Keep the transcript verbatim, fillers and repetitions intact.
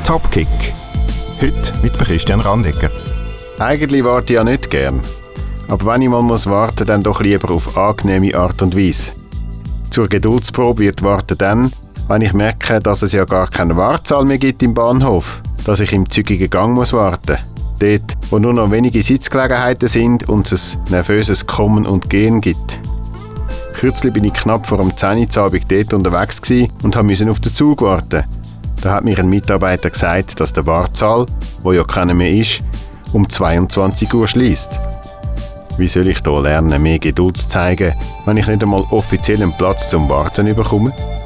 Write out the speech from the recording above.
Topkick. Heute mit Christian Randegger. Eigentlich warte ich ja nicht gern. Aber wenn ich mal muss warten, dann doch lieber auf angenehme Art und Weise. Zur Geduldsprobe wird warten dann, wenn ich merke, dass es ja gar keine Wartesaal mehr gibt im Bahnhof, dass ich im zügigen Gang muss warten. Dort, wo nur noch wenige Sitzgelegenheiten sind und es ein nervöses Kommen und Gehen gibt. Kürzlich bin ich knapp vor dem zehn Uhr Abend dort unterwegs und musste auf den Zug warten. Da hat mir ein Mitarbeiter gesagt, dass der Wartesaal, wo ja keiner mehr ist, um zweiundzwanzig Uhr schliesst. Wie soll ich da lernen, mehr Geduld zu zeigen, wenn ich nicht einmal offiziell einen Platz zum Warten bekomme?